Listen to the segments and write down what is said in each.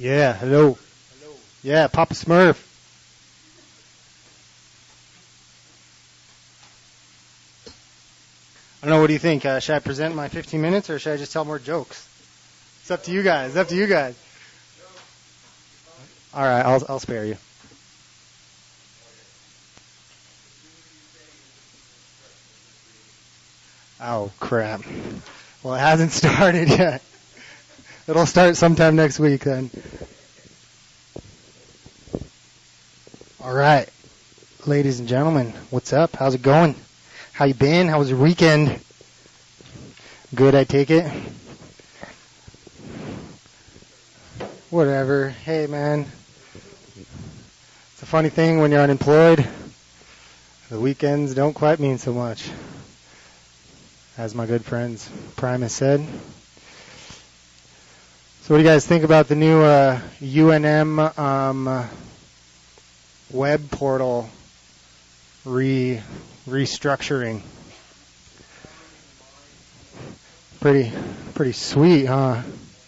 Yeah, hello. Yeah, Papa Smurf. I don't know, what do you think? Should I present my 15 minutes or should I just tell more jokes? It's up to you guys. It's up to you guys. All right, I'll spare you. Oh, crap. Well, it hasn't started yet. It'll start sometime next week then. All right. Ladies and gentlemen, what's up? How's it going? How you been? How was your weekend? Good, I take it. Whatever. Hey, man. It's a funny thing when you're unemployed. The weekends don't quite mean so much, as my good friends Primus said. So what do you guys think about the new UNM web portal restructuring? Pretty sweet, huh?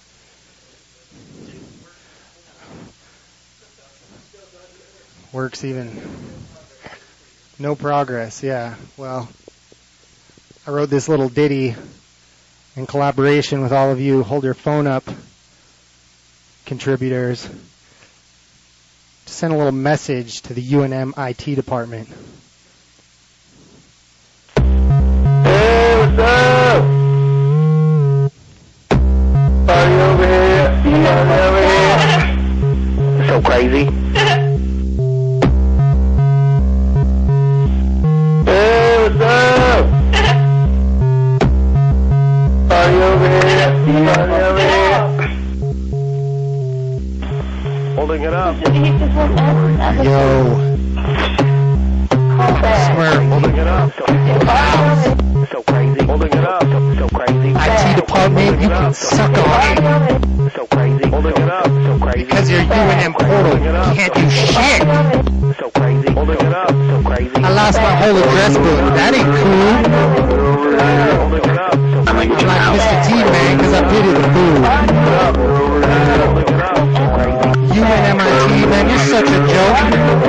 Works even. No progress, yeah. Well, I wrote this little ditty in collaboration with all of you Hold Your Phone Up contributors to send a little message to the UNM IT department. Hey, what's up? Party over here. Party over here. So crazy. Hey, what's up? Party over here. Party over here. Holding it up. Yo. Smurf. Holding it up. So crazy. Holding it up. So crazy. IT department, you can suck on it. So crazy. Holding it up. So crazy. Because you're UNM portal, you can't do shit. So crazy. Holding it up. So crazy. I lost my whole address book. That ain't cool. Holding it up. So I'm like Mr. T, man, because I pity the fool. UNMIT, man, you're such a joke.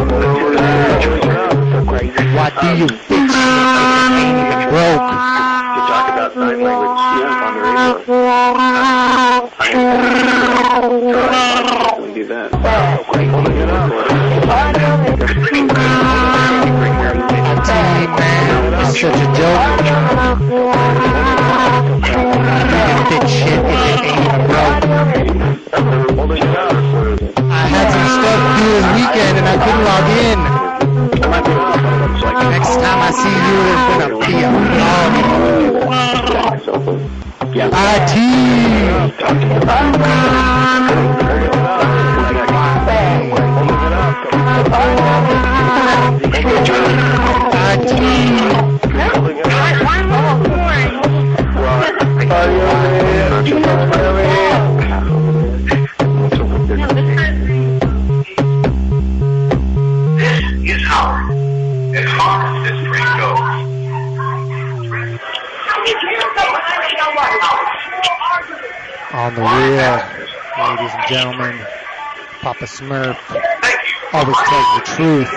Why do you bitch? Ain't even broke. To talk about sign language on the radio. We do that. IT, man, you're such a joke. You can fix shit if it ain't even broke. I had some stuff to do this weekend and I couldn't log in. Next time I see you, there's gonna be a problem. IT! Is hard. As hard as this train goes. On the wheel, ladies and gentlemen, Papa Smurf always tells the truth.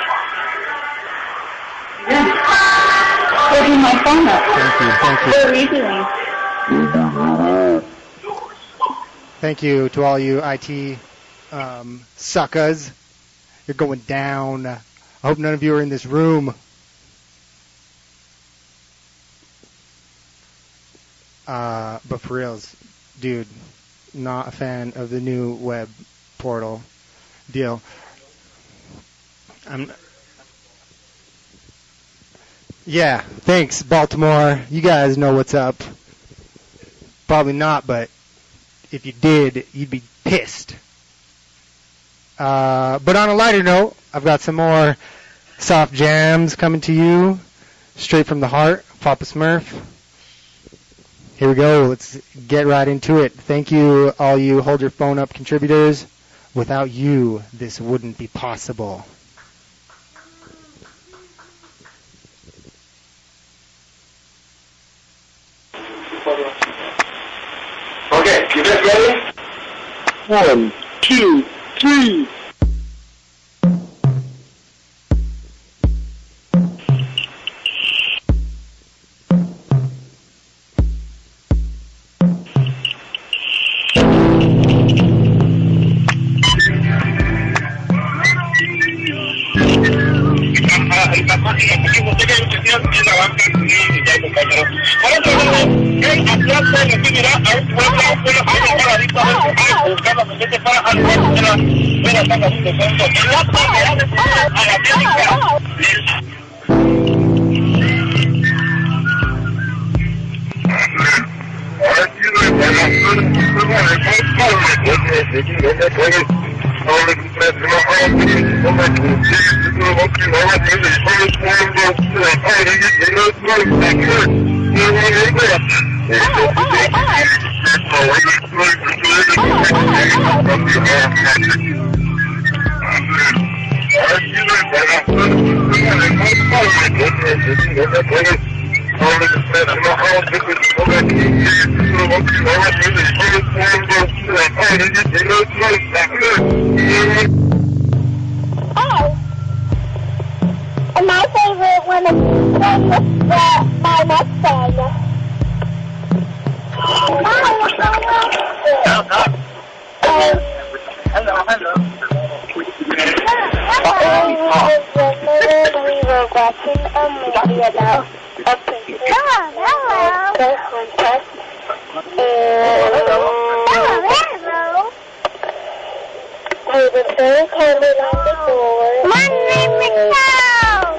Holding my phone up. Thank you. Thank you to all you IT suckers. You're going down. I hope none of you are in this room. But for reals, dude, not a fan of the new web portal deal. Yeah, thanks, Baltimore. You guys know what's up. Probably not, but if you did, you'd be pissed. But on a lighter note, I've got some more soft jams coming to you, straight from the heart. Papa Smurf. Here we go. Let's get right into it. Thank you, all you Hold Your Phone Up contributors. Without you, this wouldn't be possible. Okay, you guys ready? 1, 2, 3. And my favorite one is my Mustang. We were watching a movie about a princess. Hello. We were very candid on the door. My name is Charles.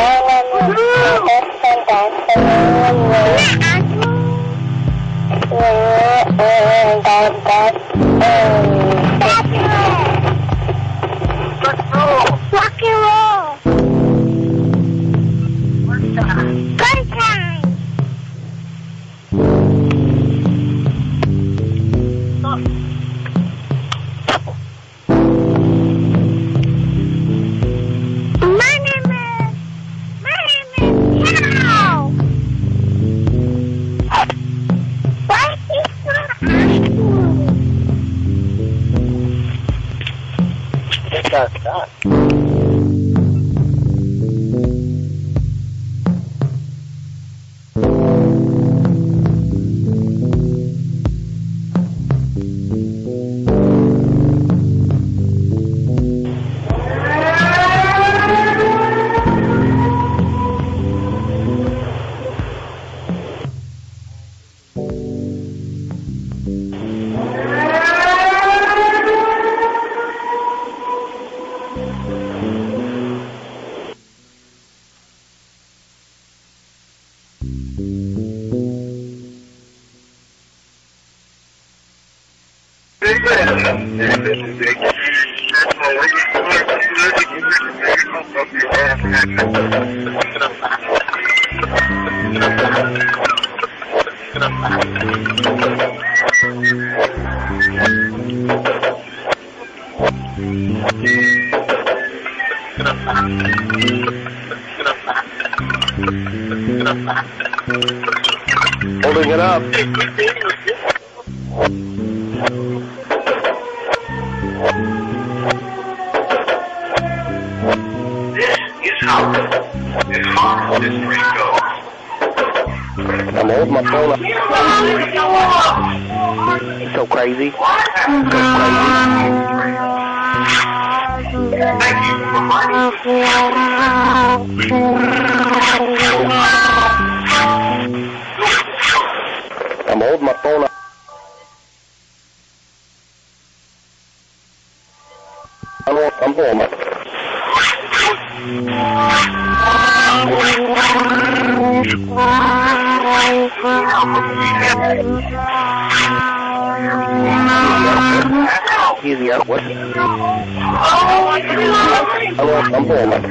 Rock and roll. Good time. My name is Cow. What is that? Holding it up. This is how this train goes. I'm holding my phone up. So crazy. Thank you for finding I'm holding my phone up. I'm holding my Easy out, what? I'm holding my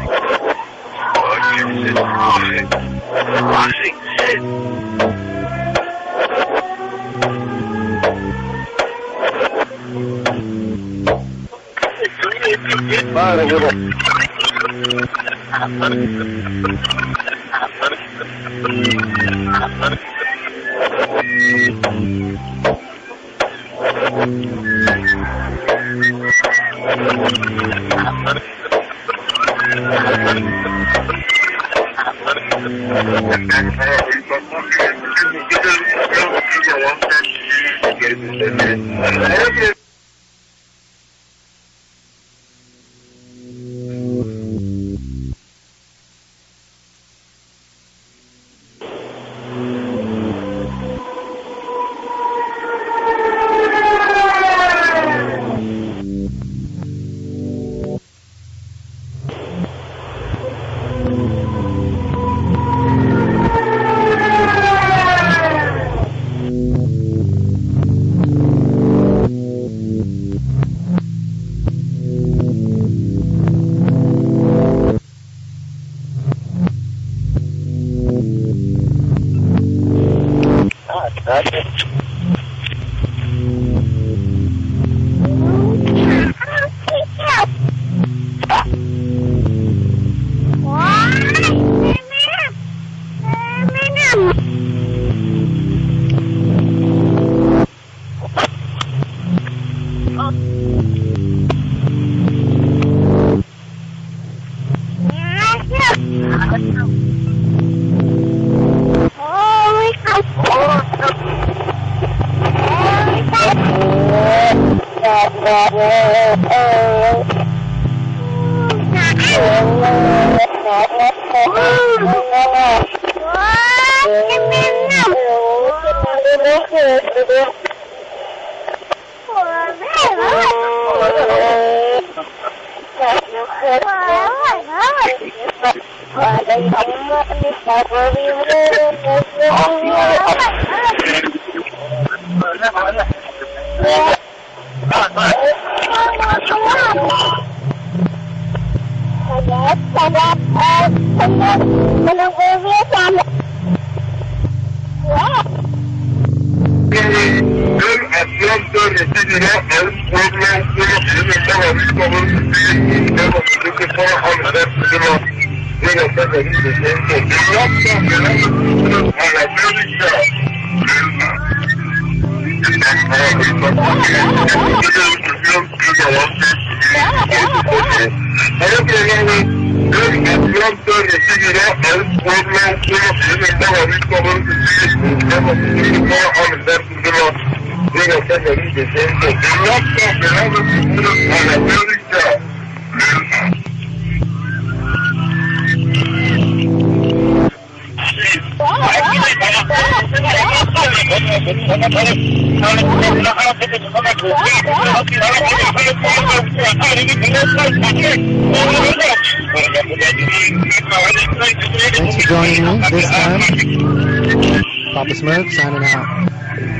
Fine, little. Thanks for joining me this time. Papa Smurf signing out.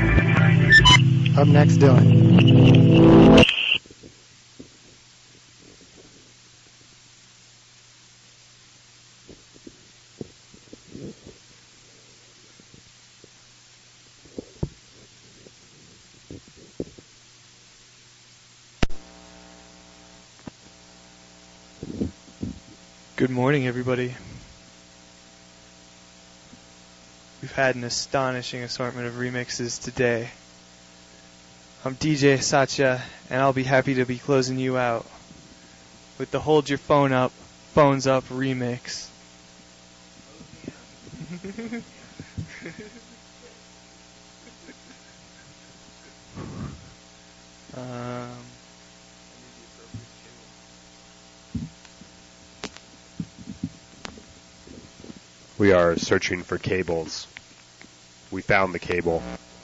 Up next, Dylan. Good morning, everybody. We've had an astonishing assortment of remixes today. I'm DJ Satya, and I'll be happy to be closing you out with the Hold Your Phone Up, Phones Up remix. We are searching for cables. We found the cable.